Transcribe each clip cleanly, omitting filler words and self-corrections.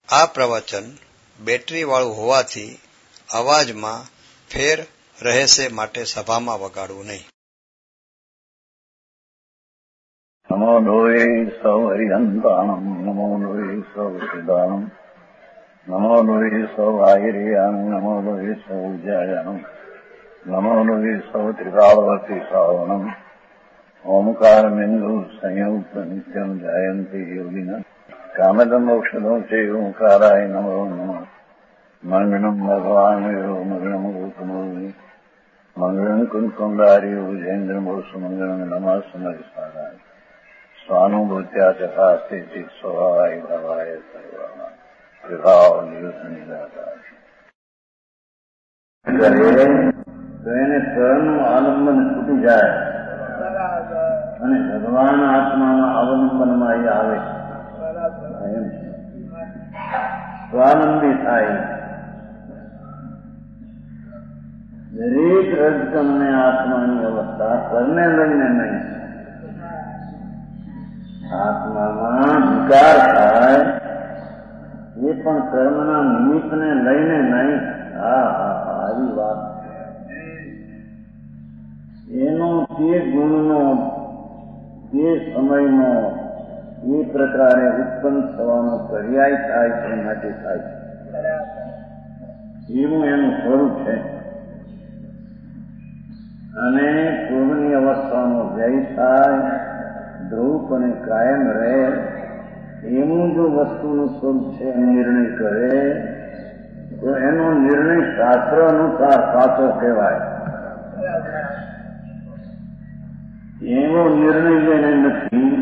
આ પ્રવચન બેટરીવાળું હોવાથી અવાજમાં ફેર રહેશે, માટે સભામાં વગાડવું નહીં. નમો લોહે સૌ હરિહંતાણમ, નમો લોહે સૌ સિદ્ધાણમ, નમો લોહે સૌ આહિર્યાન, નમો લોહે સૌ જયાનમ, નમો લોહે સૌ ત્રિકાળવતી શ્રાવણમ, ઓમકાર બિંદુ સંયુક્ત નિત્યમ જાયંતી યોગિના કામદમ ઔષધો છે ઓંકારાય નમો નમઃ. મંગળમ ભગવાન મંગળમ ગોતમોહિ મંગળમ કુંકુંડારી વિજેન્દ્રમોષ મંગળમ નમઃ સમયસારાય સ્વાનુભૂત્યા ચકાસ્તે સ્વભાવાય ભાવાય સર્વા વિભાવ નિદાતા કરે તો એને સ્વયંનું આલંબન છૂટી જાય અને ભગવાન આત્માના અવલંબનમાં એ આવે, સ્વાનંદી થાય. દરેક રજકમને આત્માની અવસ્થા પરને લઈને નહીં, આત્મામાં વિકાર થાય એ પણ કર્મના નિમિત્તને લઈને નહીં. આવી વાત એનો તે ગુણનો તે સમયનો એ પ્રકારે ઉત્પન્ન થવાનો પર્યાય થાય છે, માટે થાય છે, એવું એનું સ્વરૂપ છે. અને પૂર્વની અવસ્થાનો વ્યય થાય, ધ્રુવ અને કાયમ રહે એવું જો વસ્તુનું સ્વરૂપ છે નિર્ણય કરે તો એનો નિર્ણય શાસ્ત્ર અનુસાર સાચો કહેવાય. એવો નિર્ણય જેને નથી,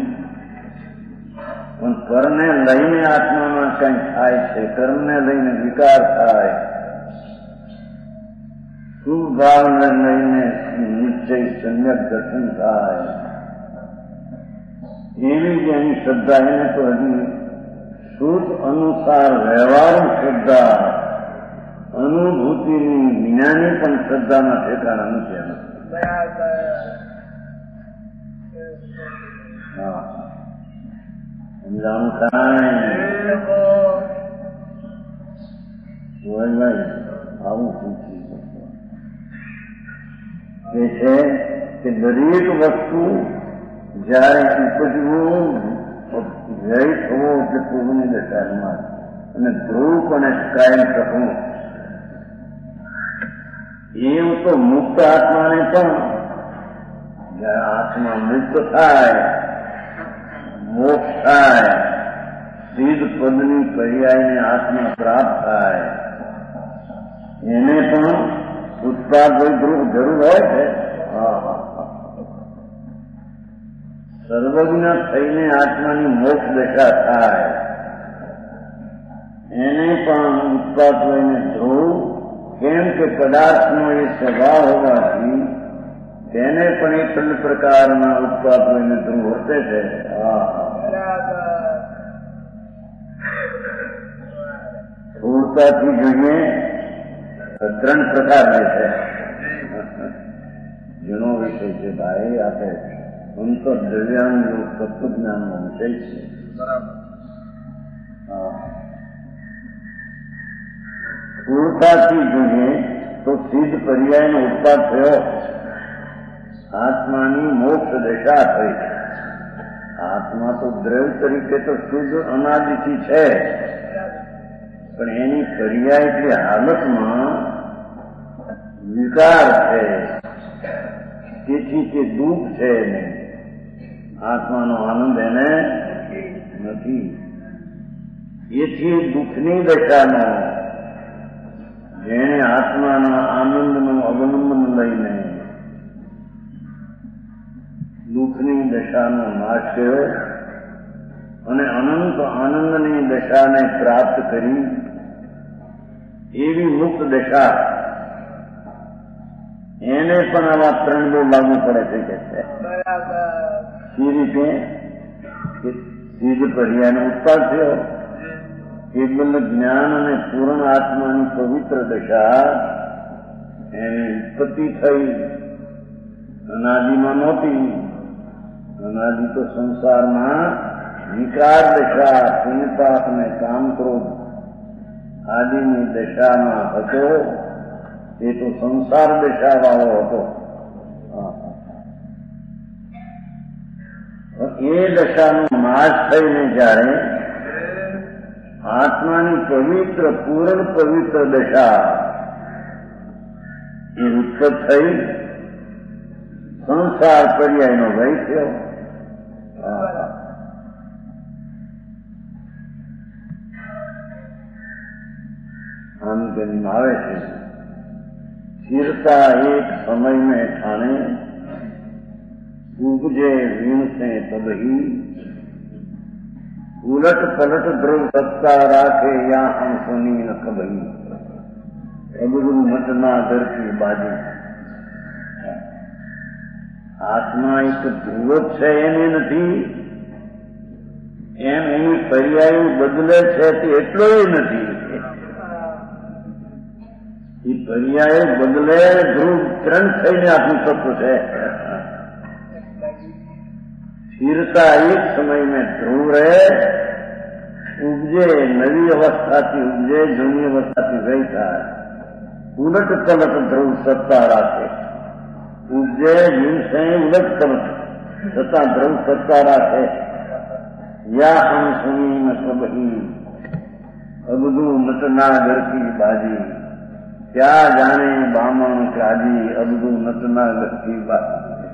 પણ કર્મને લઈને આત્મામાં કંઈ થાય છે, કર્મને લઈને વિકાર થાય, સુભાવને લઈને નિશ્ચય સમ્યક દર્શન થાય, એવી જ એની શ્રદ્ધા. એને તો હજી શુદ્ધ અનુસાર વ્યવહારુ શ્રદ્ધા, અનુભૂતિની જ્ઞાની પણ શ્રદ્ધાના ઠેકાણા નથી. સમજાણું કાંઈ આવું પૂછી શકો એ છે કે દરેક વસ્તુ જયારે ઉપજવું વ્યય થવો એટલે પૂર્વની દશામાં, અને ધ્રુવ અને કાયમ થવું એવું તો મુક્ત આત્માને પણ જયારે આત્મા મુક્ત થાય, મોક્ષ થાય, સિદ્ધ પદની પર્યાયને આત્મા પ્રાપ્ત થાય, એને પણ ઉત્પાદ જરૂર હોય છે. સર્વજ્ઞ થઈને આત્માની મોક્ષ દશા થાય, એને પણ ઉત્પાદ લઈને ધ્રુવ, કેમ કે પદાર્થનો એ સ્વભાવ હોવાથી તેને પણ એક પ્રકારના ઉત્પાદ લઈને ધ્રુવ વર્તે છે. સ્થૂળતાથી જોઈએ ત્રણ પ્રકારની છે. જૂનો વિષય છે ભાઈ, આપે અંતર દ્રવ્યાંગનો તત્વજ્ઞાનનો વિષય છે. સ્થૂળતાથી જોઈએ તો સિદ્ધ પર્યાયનો ઉત્પાદ થયો, આત્માની મોક્ષ દશા થઈ. આત્મા તો દ્રવ્ય તરીકે તો શુદ્ધ અનાદિથી છે, પણ એની પર્યાયની હાલતમાં વિકાર છે, તેથી તે દુઃખ છે નહીં. આત્માનો આનંદ એને નથી, એથી દુઃખની દશાનો જેણે આત્માના આનંદનું અવલંબન લઈને દુઃખની દશાનો નાશ કર્યો અને અનંત આનંદની દશાને પ્રાપ્ત કરી, એવી મુક્ત દશા એને પણ આવા ત્રણ બહુ લાગુ પડે છે કે છે. એ રીતે સિદ્ધ પર્યાયનો ઉત્પાદ થયો, કેવલ જ્ઞાન અને પૂર્ણ આત્માની પવિત્ર દશા એની ઉત્પત્તિ થઈ. અનાદિમાં નહોતી, અનાદિ તો સંસારમાં વિકાર દશા, પુણ્યપાપ ને કામ ક્રોધ આદિની દશામાં હતો એ તો સંસાર દશાવાળો હતો. એ દશાનો નાશ થઈને જ્યારે આત્માની પવિત્ર પૂર્ણ પવિત્ર દશા એ ઉત્પન્ન થઈ, સંસાર પર્યાયનો ભય થયો. આમ કરીને આવે છે સ્થિરતા એક સમય में ठाणे ઉપજે વીણસે તબહી ઉલટ પલટ ધ્રુવ સત્તા રાખે યા હમ સુની ન કબહી અબરું મટના ધરતી બાજી. આત્મા એક ધ્રુવ જ છે એને નથી, એમ એની પર્યાય બદલે છે તે એટલો નથી. એ પર્યાય બદલે ધ્રુવ ત્રણ થઈને આપણું તત્વ છે. સ્થિરતા એક સમય में ધ્રુવ રહે, ઉપજે નવી અવસ્થાથી ઉપજે, જૂની અવસ્થાથી વહી થાય. ઉલટ પલટ ધ્રુવ સત્તા રાખે, ઉપજે હિંસે ઉલટ પલટ છતાં ધ્રુવ સત્તા રાખે. યા હમ સુની ન કબહી અબધું નટના ગરકી બાજી. क्या जाने बामण काजी अबदू नटना गति बात.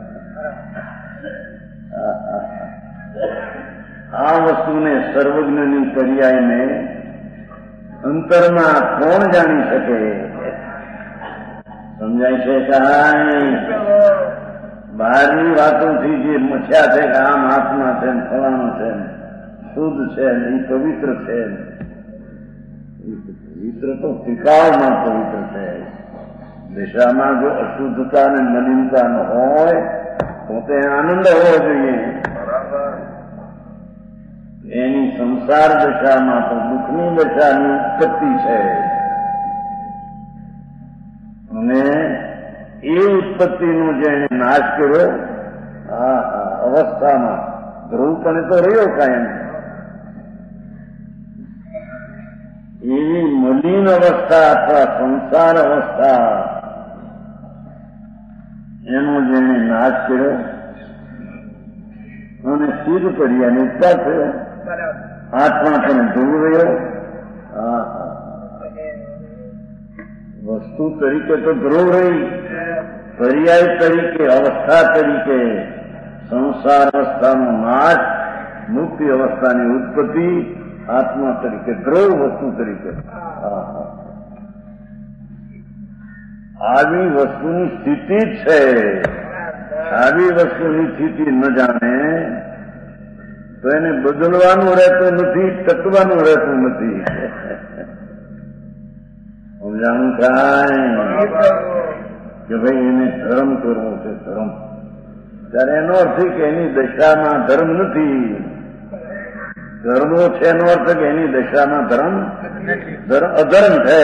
આ વસ્તુને સર્વજ્ઞની પર્યાયને અંતરમાં કોણ જાણી શકે? સમજાય છે? કાંઈ બહારની વાતોથી જે મચ્યા છે કે આમ આત્મા છે ને ફલાણું છે ને શુદ્ધ છે ને એ પવિત્ર છે, પવિત્ર તો ટિકાવમાં પવિત્ર છે. દિશામાં જો અશુદ્ધતા અને મલિનતા ન હોય તો તે આનંદ હોવો જોઈએ. એની સંસાર દશામાં તો દુઃખની દશાની ઉત્પત્તિ છે, અને એ ઉત્પત્તિનો જેને નાશ કર્યો અવસ્થામાં ધ્રુવપણે તો રહ્યો કાયમ. એવી મલિન અવસ્થા અથવા સંસાર અવસ્થા એનો જેને નાશ કર્યો અને સિદ્ધ કર્યા નિષ્ઠા થયો, આત્મા પણ ધ્રુવ રહ્યો. વસ્તુ તરીકે તો ધ્રુવ રહી, પર્યાય તરીકે અવસ્થા તરીકે સંસાર અવસ્થાનો નાશ, મુક્તિ અવસ્થાની ઉત્પત્તિ, આત્મા તરીકે ધ્રુવ વસ્તુ તરીકે. આવી વસ્તુની સ્થિતિ જ છે. આવી વસ્તુની સ્થિતિ ન જાણે તો એને બદલવાનું રહેતું નથી, ટકવાનું રહેતું નથી. સમજાણું કાંઈ કે ભાઈ એને ધર્મ કરવો છે, ધર્મ. ત્યારે એનો અર્થ કે એની દશામાં ધર્મ નથી. ધર્મો છે એનો અર્થ કે એની દશામાં ધર્મ અધર્મ છે.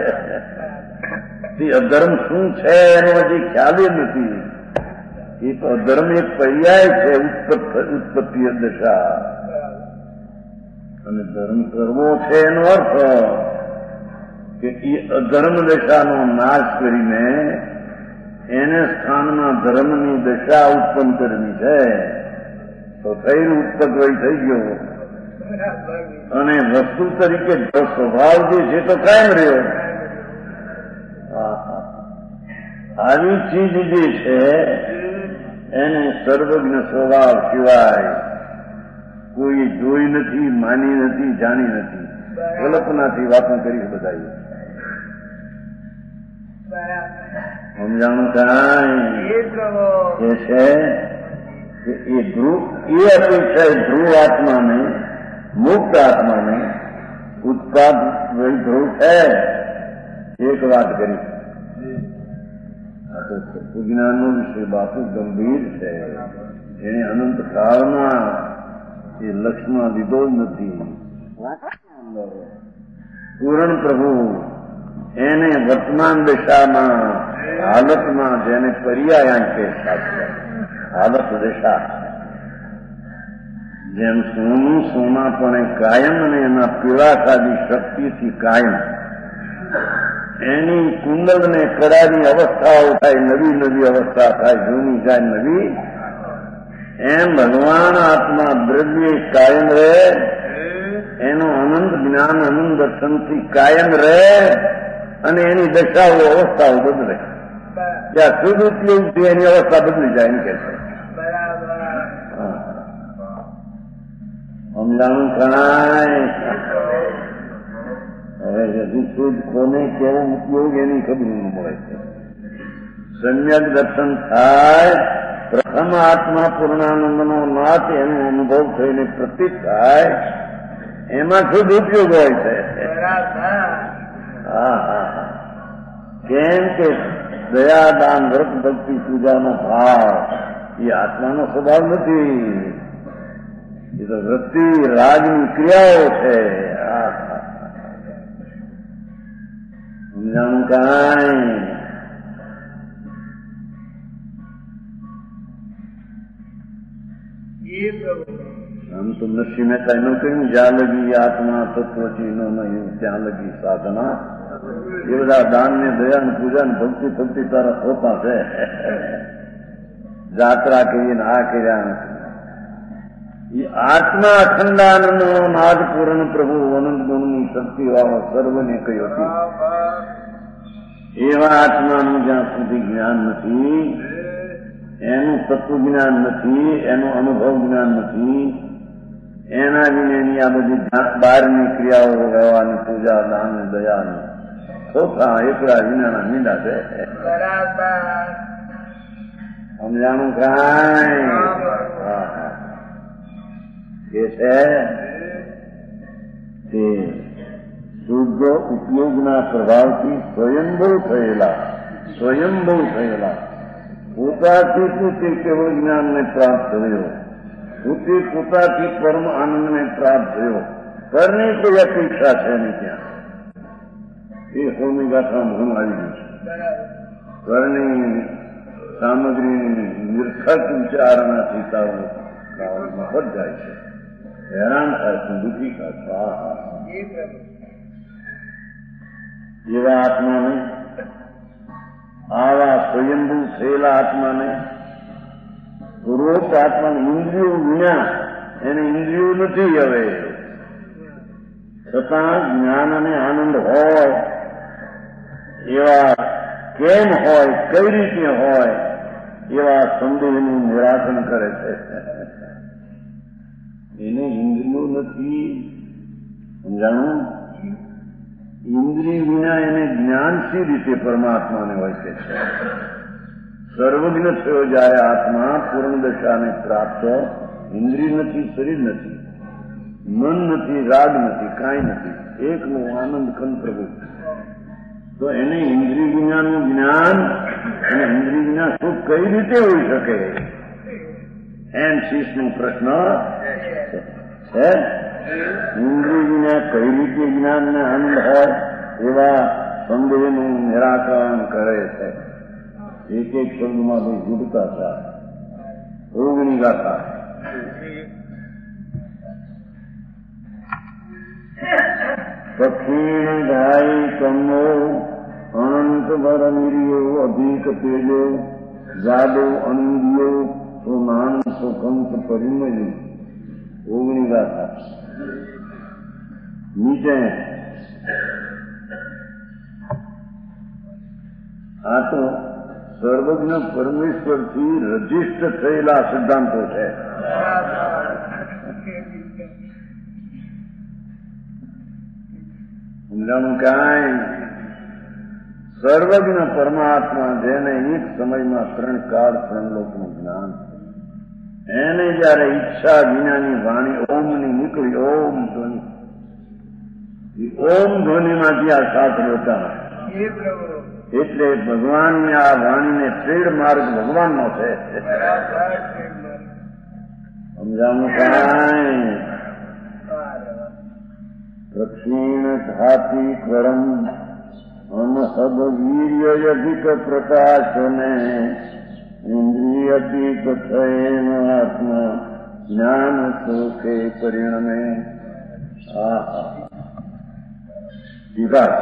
અધર્મ શું છે એનો હજી ખ્યાલ નથી. એ તો અધર્મ એક પર્યાય છે, ઉત્પત્તિ દશા. અને ધર્મ કરવો છે એનો અર્થ કે એ અધર્મ દશાનો નાશ કરીને એને સ્થાનમાં ધર્મની દશા ઉત્પન્ન કરવી છે. તો થયેલું ઉત્પત્તિ થઈ ગયો, અને વસ્તુ તરીકે સ્વભાવ જે છે તો કાયમ રહ્યો. આવી ચીજ જે છે એને સર્વજ્ઞ સ્વભાવ સિવાય કોઈ જોઈ નથી, માની નથી, જાણી નથી. કલ્પનાથી વાતો કરી બધા. સમજાણું કાંઈ એ છે કે એ ધ્રુવ, એ અપેક્ષા ધ્રુવ આત્માને, મુક્ત આત્માને ઉત્પાદ ધ્રુવ છે. એક વાત કરી, વિજ્ઞાનનો વિષય બાપુ ગંભીર છે. એને અનંત કાળમાં એ લક્ષ્યમાં લીધો જ નથી. પૂર્ણ પ્રભુ એને વર્તમાન દશામાં હાલતમાં જેને પર્યાયાંકે શાસ્ત્ર હાલત દશા જેમ સોનું સોનાપણે કાયમ અને એના પીળાકાદી શક્તિથી કાયમ એની કુંડલને કડાની અવસ્થાઓ થાય, નવી નવી અવસ્થા થાય, જૂની જાય નવી, એમ ભગવાન આત્મા દ્રવ્ય કાયમ રહે, એનો અનંત જ્ઞાન અનંત દર્શનથી કાયમ રહે અને એની દશાઓ અવસ્થાઓ બદલે. ત્યાં શુદ્ધ ઉપયોગથી એની અવસ્થા બદલી જાય એમ કે છે. સમજાણું કાંઈ હવે હજી શુદ્ધ કોને કેવો ઉપયોગ એની ખબર ન મળે છે. સમ્યક દર્શન થાય, પ્રથમ આત્મા પૂર્ણાનંદનો નાથ એનો અનુભવ થઈને પ્રતીત થાય, એમાં શુદ્ધ ઉપયોગ હોય છે. કેમ કે દયા દાન વ્રત ભક્તિ પૂજાનો ભાવ એ આત્માનો સ્વભાવ નથી, એ તો વૃત્તિ રાજની ક્રિયાઓ છે. સમજાણું કાંઈ આમ તો નરસિંહ મહેતા એનું કહ્યું, જ્યાં લગી આત્મા તત્વચીનો નહીં ત્યાં લગી સાધના. એ બધા દાન ને દયા ને પૂજા ને ભક્તિ ભક્તિ તારા હોતા છે. જાત્રા કરી ને આ કર્યા નથી. આત્મા અખંડાનંદનો નાદ પૂર્ણ પ્રભુ અનંત ગુણની શક્તિ વાળો સર્વને કહ્યો હતી. એવા આત્માનું જ્યાં સુધી જ્ઞાન નથી, એનું તત્વજ્ઞાન નથી, એનું અનુભવ જ્ઞાન નથી, એના વિનેની આ બધી બહારની ક્રિયાઓ રહેવાની પૂજા દાન દયા ચોથા એકલા વિનાના મીંડા છે. સમજાણું કાંઈ એ છે તે શુદ્ધ ઉપયોગના પ્રભાવથી સ્વયંભૂ થયેલા પોતાથી પોતે કેવળ જ્ઞાનને પ્રાપ્ત થયો, પોતે પોતાથી પરમ આનંદને પ્રાપ્ત થયો. પરની કોઈ અપેક્ષા છે નહીં ત્યાં. એ સૌની ગાથામાં ઘણું આવી ગયું છે. પરની સામગ્રીની નિર્થક વિચારણાથી તારું મફત જાય છે, હેરાન થાય છે, દુઃખી થાય છે. એવા આત્માને, આવા સ્વયંભૂ થયેલા આત્માને, પૂર્વોક્ત આત્માને ઇન્દ્રિયો વિના, એને ઇન્દ્રિયો નથી હવે, છતાં જ્ઞાન અને આનંદ હોય એવા કેમ હોય, કઈ રીતે હોય એવા સંદેહનું નિરાકરણ કરે છે. એને ઇન્દ્રિયો નથી. સમજાણું? ઇન્દ્રિય વિના એને જ્ઞાન સી રીતે પરમાત્માને હોય છે. સર્વજ્ઞ થયો જયારે આત્મા પૂર્ણ દશાને પ્રાપ્ત, ઇન્દ્રિય નથી, શરીર નથી, મન નથી, રાગ નથી, કાંઈ નથી, એકનું આનંદ ખંડ પ્રભુ. તો એને ઇન્દ્રિય વિનાનું જ્ઞાન અને ઇન્દ્રિય વિના સુખ કઈ રીતે હોઈ શકે? એમ શીશનો પ્રશ્ન છે. ઇન્દ્રિય વિના કઈ રીતે જ્ઞાન ને આનંદ હોય એવા સંદેહનું નિરાકરણ કરે છે. એક એક શબ્દમાં ભાઈ ગુડતા હતા, રોગની ગાથા. દક્ષિણ ગાય કમો અનંત ભરમિરિયો અધિક તેજો જાદો અંગિયો સોનાન સુખંત પરિમયું. ઓગણી ગાથા. નીચે આ તો સર્વજ્ઞ પરમેશ્વરથી રજીસ્ટર થયેલા સિદ્ધાંતો છે. સમજાણું કાંઈ? સર્વજ્ઞ પરમાત્મા જેને એક સમયમાં 3 કાળ 3 લોકનું જ્ઞાન, એને જયારે ઈચ્છા વિનાની વાણી ઓમની નીકળી, ઓમ ધ્વનિ, ઓમ ધ્વનિમાંથી આ શાસ્ત્ર હતા. એટલે ભગવાનને આ વાણીને ટ્રેડમાર્ક ભગવાનનો છે. સમજાવું કાંઈ? દક્ષિણ ખાતી કરમ અનહદ વીર્યધિક પ્રકાશને ઇન્દ્રિયતીત થયેન આત્મા જ્ઞાન સુખે પરિણમે વિભાગ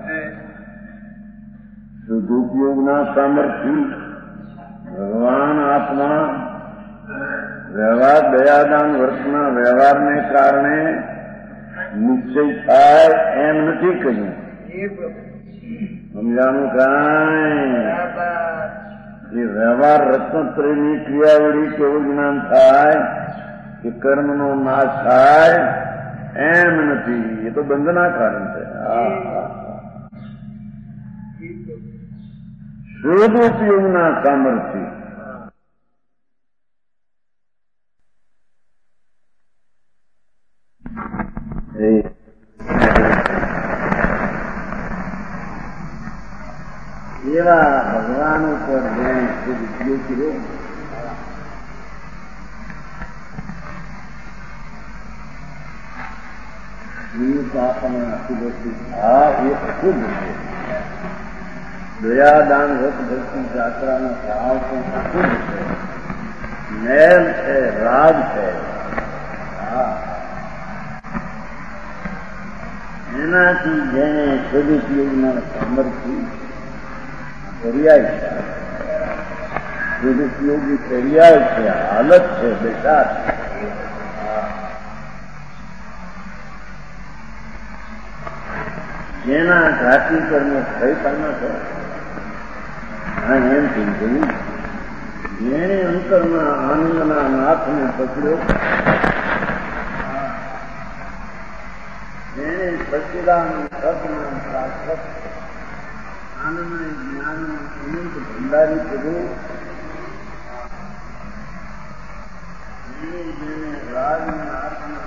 સદુપયોગના સામર્થ્ય ભગવાન આત્મા વ્યવહાર દયાદાન વર્તના વ્યવહારને કારણે નિશ્ચય થાય એમ નથી કહ્યું. સમજાનું કાંઈ એ વ્યવહાર રત્નત્રયની ક્રિયાવળી કેવું જ્ઞાન થાય કે કર્મનો નાશ થાય એમ નથી. એ તો બંધના કારણ છે. સદુપયોગના સામર્થ્ય એવા ભગવાન ઉપર જેને ખૂબ ઉપયોગ કર્યો આપણને આશીર્વાદ ભાવ એ ખૂબ છે. દયાદાન વ્રત ભક્તિ જાત્રાનો ભાવ પણ ખૂબ છે. મેલ છે, રાગ છે. એનાથી જેને સદુપયોગના સામર્થ્ય પર્યાય છે, સદુપયોગી પર્યાય છે, હાલત છે, બેટા જેના ઘાતી કર્મ થઈ પામ્યા છે. એમ કહ્યું જેણે અંતરના આનંદના નાથને પકડ્યો, જેણે સચ્ચિદાનંદ સતના શાશ્વત આનંદ જ્ઞાન અનંત ભંડારી કર્યું, જેને રાજના આત્મા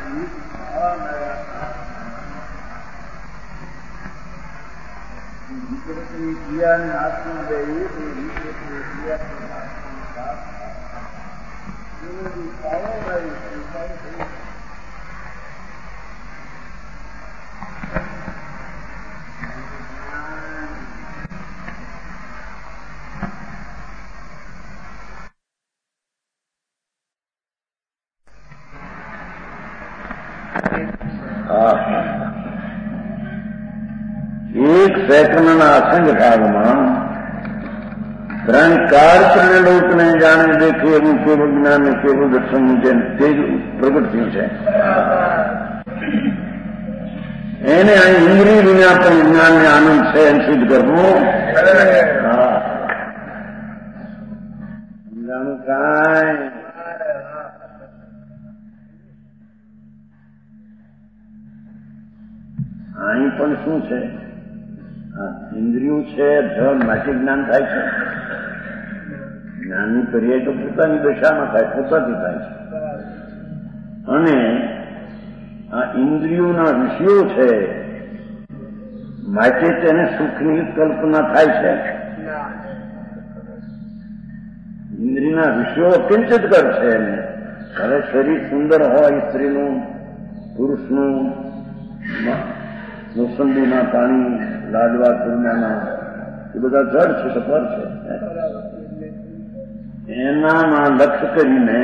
વિકૃતની ક્રિયાને આત્મા દે વિકૃતની ક્રિયાને આત્મા એક સેકન્ડના અસંગ ભાગમાં 3 કાળચરણ લોકને જાણે દેખે એવું કેવું જ્ઞાન કેવું દર્શન જેમ તે જ પ્રગટ થયું છે. એને અહીં ઇન્દ્રિય વિના પણ જ્ઞાનને આનંદ છે એમ સિદ્ધ કરવું. સમજાણું કાંઈ અહીં પણ શું છે? ઇન્દ્રિયો છે ધન માટે જ્ઞાન થાય છે. જ્ઞાનની પર્યાય તો પોતાની દશામાં થાય, પોતાથી થાય છે. અને આ ઇન્દ્રિયોના વિષયો છે માટે તેને સુખની કલ્પના થાય છે. ઇન્દ્રિયના વિષયો અકિંચિત કર છે એને. હવે શરીર સુંદર હોય સ્ત્રીનું, પુરુષનું, મોસંબીના પાણી, લાડવા ચૂરમાના, એ બધા જળ છે તો પર છે. એનામાં લક્ષ્ય કરીને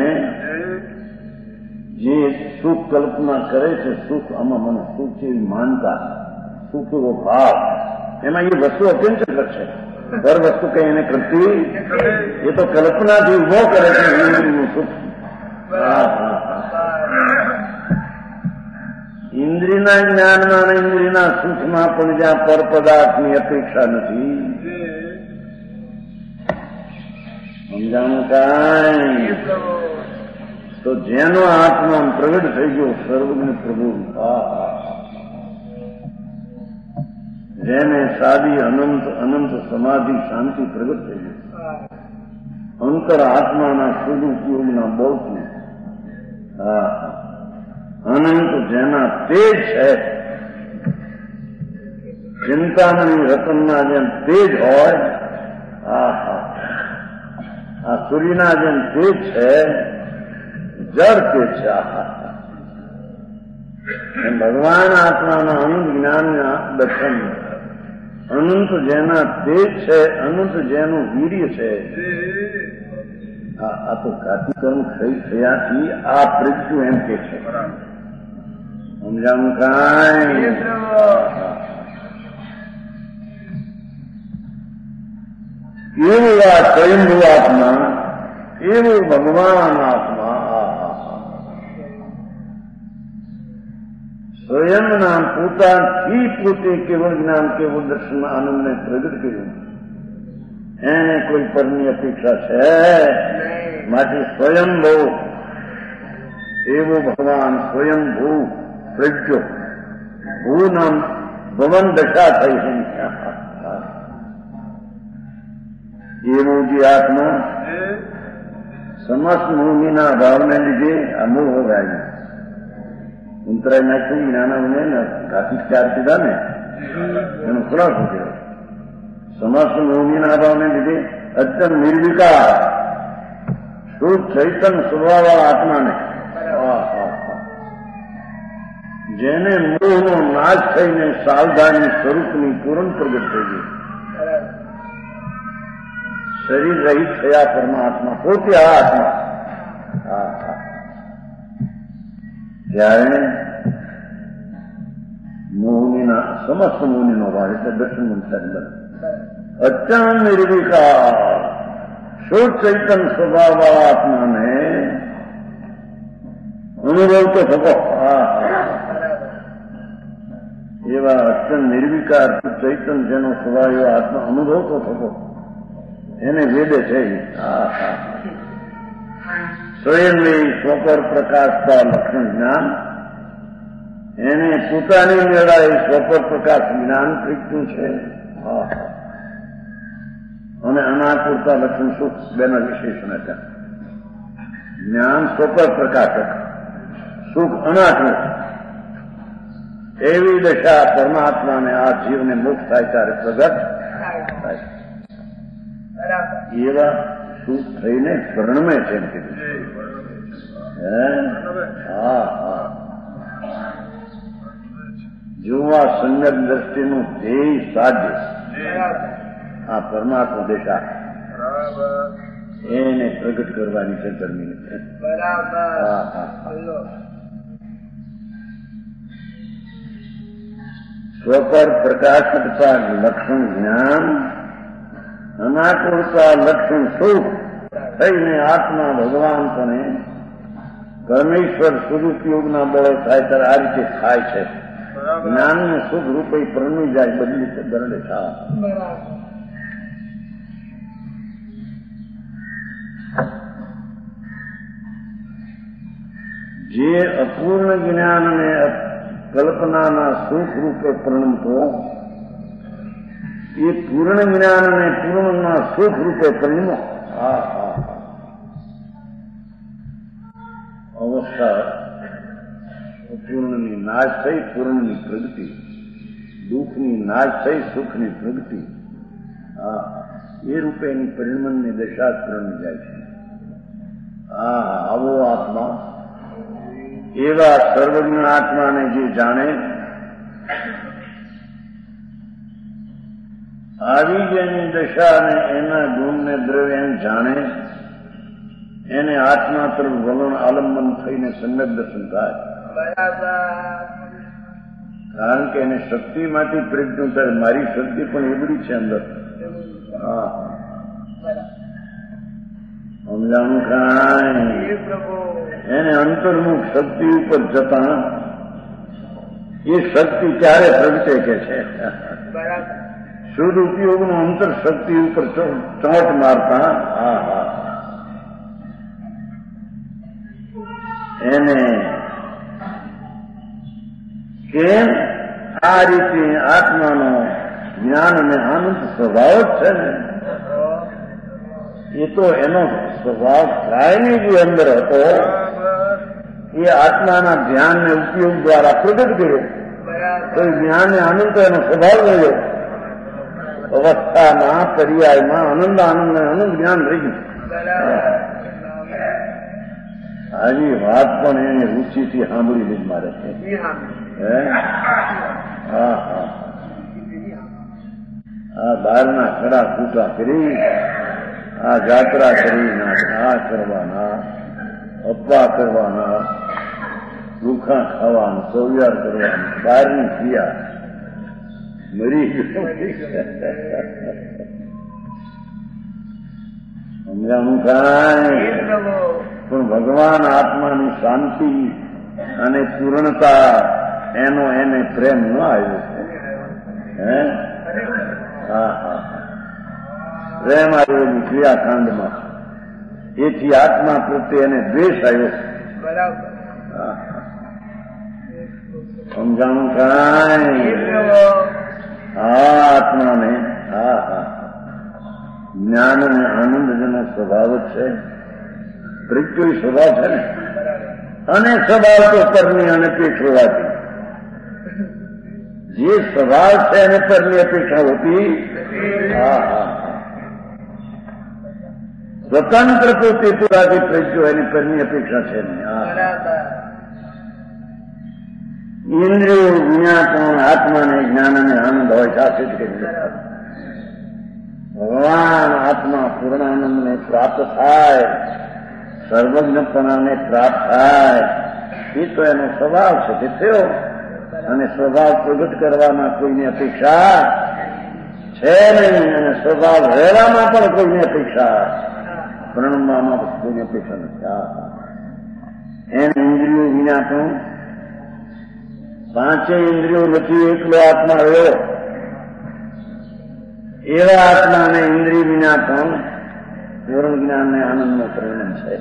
જે સુખ કલ્પના કરે છે, સુખ આમાં મને સુખ છે એવી માનતા, સુખ એવો ભાવ, એમાં એ વસ્તુ અત્યંત છે. દર વસ્તુ કઈ એને કરતી એ તો કલ્પનાથી ઉભો કરે છે ઇન્દ્રિયનું સુખ. ઇન્દ્રિયના જ્ઞાનમાં અને ઇન્દ્રિયના સુખમાં પણ જ્યાં પર પદાર્થની અપેક્ષા નથી. સમજાણું કાંઈ? તો જેનો આત્મા પ્રગટ થઈ ગયો સર્વજ્ઞ પ્રભુ, જેને સાદી અનંત અનંત સમાધિ શાંતિ પ્રગટ થઈ ગઈ, અંતર આત્માના સદુપયોગના બળથી અનંત જેના તેજ છે, ચિંતામણી રતનના જેમ તેજ હોય, આ સૂર્યના જેમ તેજ છે, જળ તેજ છે. ભગવાન આત્માના અનંત જ્ઞાનના દર્શન, અનંત જેના તેજ છે, અનંત જેનું વીર્ય છે, આ તો ઘાતી કર્મ ક્ષય થયાથી આ પ્રજ્ઞું એમ કે છે. સમજાણું કાંઈ? એવું આ સ્વયંભૂ આત્મા, એવું ભગવાન આત્મા. સ્વયંના પોતાથી પોતે કેવળ જ્ઞાન કેવળ દર્શન આનંદને પ્રગટ કર્યું. એને કોઈ પરની અપેક્ષા છે? માટે સ્વયંભૂ એવું ભગવાન સ્વયંભૂ પ્રજ્ઞો ભૂ નામ ભવન દશા થઈ છે. એવું જે આત્મા સમસ્ત ભૂમિના ભાવને લીધે અમૂળ હોગાય ઉંતરાય નાખ્યું જ્ઞાનાને ઘાતી ચાર કીધા ને એનો ખુલાસો થયો. સમસ્ત ભૂમિના ભાવને લીધે અત્યંત નિર્વિકાર શુદ્ધ ચૈતન સ્વભાવવાળા આત્માને જેને મોહનો નાશ થઈને સાવધાની સ્વરૂપની પૂર્ણ પ્રગટ થઈ ગઈ. શરીર રહિત થયા પરમાત્મા પોતે આ આત્મા. ત્યારે મોહનીના સમસ્ત મોહનીનો ભાવ એટલે દર્શન બને અત્યંત નિર્વિકાર શુદ્ધ ચૈતન સ્વભાવવાળા આત્માને અનુભવ તો થતો. એવા અત્યંત નિર્વિકાર ચૈતન જેનો સ્વભાવ એવો આત્મા અનુભવ તો થતો એને વેદે છે. સ્વયંની સ્વપર પ્રકાશતા લક્ષણ જ્ઞાન એને પોતાની મેળા એ સ્વપર પ્રકાશ જ્ઞાન પ્રગટ્યું છે. અને અનાકૂળતા લક્ષણ સુખ બેના વિશેષણ હતા. જ્ઞાન સ્વપર પ્રકાશક, સુખ અનાકૂળ. એવી દશા પરમાત્માને આ જીવને મુક્ત થાય ત્યારે પ્રગટ થાય. એવા સુખ થઈને વર્ણમે છે એમ કીધું. જોવા સંગત દ્રષ્ટિનું ધ્યેય સાધ્ય આ પરમાત્મા દેશા એને પ્રગટ કરવાની છે ધર્મીને. સ્વપર પ્રકાશકતા લક્ષણ જ્ઞાન, અનાકૂળતા લક્ષણ સુખ થઈને આત્મા ભગવાન પણ પરમેશ્વર સ્વરૂપયોગના બળે થાય ત્યારે આ રીતે થાય છે. જ્ઞાનને સુખ રૂપે પરમી જાય બદલી છે દરડે થાય. જે અપૂર્ણ જ્ઞાન અને કલ્પનાના સુખ રૂપે પરિણમતો એ પૂર્ણ જ્ઞાન અને પૂર્ણના સુખ રૂપે પરિણમો. અવસ્થા પૂર્ણની નાશ થઈ પૂર્ણની પ્રગતિ, દુઃખની નાશ થઈ સુખની પ્રગતિ. એ રૂપે એની પરિણમનની દશા પૂર્ણ જાય છે. આવો આત્મા એવા સર્વજ્ઞ આત્માને જે જાણે આવી જેની દશા અને એના ગુણને દ્રવ્ય એમ જાણે એને આત્મા તરફ વલણ આલંબન થઈને સંગત દર્શન થાય. કારણ કે એને શક્તિમાંથી પ્રજ્ઞ થાય. મારી શક્તિ પણ એવડી છે અંદર. સમજાણું કાંઈ? એને અંતર્મુખ શક્તિ ઉપર જતા એ શક્તિ ક્યારે પ્રગટે કે છે શુદ્ધ ઉપયોગનો અંતર શક્તિ ઉપર ચોંટ મારતા એને કેમ આ રીતે આત્માનો જ્ઞાન અને આનંદ સ્વભાવ જ છે ને. એ તો એનો સ્વભાવ કાયમી જે અંદર હતો એ આત્માના ધ્યાનને ઉપયોગ દ્વારા પ્રગટ કર્યો. તો જ્ઞાન આનંદ તો એનો સ્વભાવ રહ્યો. અવસ્થાના પર્યાયમાં આનંદ આનંદ આનંદ જ્ઞાન રહી ગયું. આવી વાત પણ એને રુચિથી સાંભળી લીધી મારે છે. આ બહારના ખડા કૂટા કરી આ જાત્રા કરી આ કરવાના, અપવા કરવાના, રૂખા ખાવાનું, સૌયાર કરવાનું, બહારની ક્રિયા મરી સમજાનું કાંઈ પણ ભગવાન આત્માની શાંતિ અને પૂર્ણતા એનો એને પ્રેમ ન આવ્યો છે. હે હા હા પ્રેમ આવ્યો ક્રિયાકાંડમાં, એથી આત્મા પ્રત્યે એને દ્વેષ આવ્યો. સમજાણું કાંઈ આ આત્માને હા હા જ્ઞાન અને આનંદ જેનો સ્વભાવ જ છે, પ્રત્યય સ્વભાવ છે ને, અને સ્વભાવ તો પરની અનપેક્ષ હોવાથી જે સ્વભાવ છે એને પરની અપેક્ષા હોતી હા હા સ્વતંત્ર પોતે પુરાથી પ્રજ્યો એની પરની અપેક્ષા છે નહીં. ઇન્દ્રિયો વિના પણ આત્માને જ્ઞાન અને આનંદ હોય શાસિત કરી ભગવાન આત્મા પૂર્ણાનંદને પ્રાપ્ત થાય, સર્વજ્ઞપણાને પ્રાપ્ત થાય, એ તો એનો સ્વભાવ છે તે થયો. અને સ્વભાવ પ્રગટ કરવામાં કોઈની અપેક્ષા છે નહીં, અને સ્વભાવ રહેવામાં પણ કોઈની અપેક્ષા, પ્રણવામાં કોઈની અપેક્ષા નથી. એને ઇન્દ્રિયો વિના પણ પાંચે ઇન્દ્રિયો નથી એકલો આત્મા રહ્યો. એવા આત્માને ઇન્દ્રિય વિના પણ પૂર્ણ જ્ઞાન ને આનંદનો પરિણામ છે.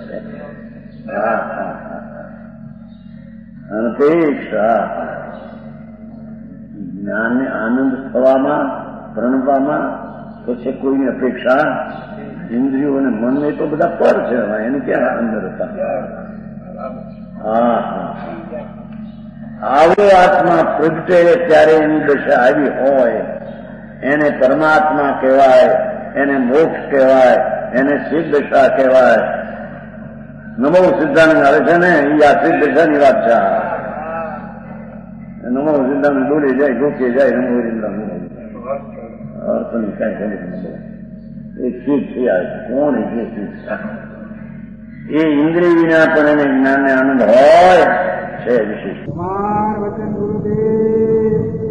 અનપેક્ષા જ્ઞાનને આનંદ થવામાં પ્રણવામાં પછી કોઈની અપેક્ષા. ઇન્દ્રિયો અને મન એ તો બધા પર છે, એને ક્યાં અંદર હતા. હા આવો આત્મા પ્રગટે ત્યારે એની દશા આવી હોય એને પરમાત્મા કહેવાય, એને મોક્ષ કહેવાય, એને સિદ્ધ દશા કહેવાય. નમો સિદ્ધાંત આવે છે ને, એ આ સિદ્ધ દશાની વાત છે. નમો સિદ્ધાંત બોલી જાય, ગોકે જાય, નમો સિદ્ધાંત અર્થની કઈ ખબર એ સિદ્ધ થયા કોણ એ સિદ્ધ એ ઇન્દ્રિય વિના પણ એને જ્ઞાન ને આનંદ હોય છે વિશેષ. વચન ગુરુદેવ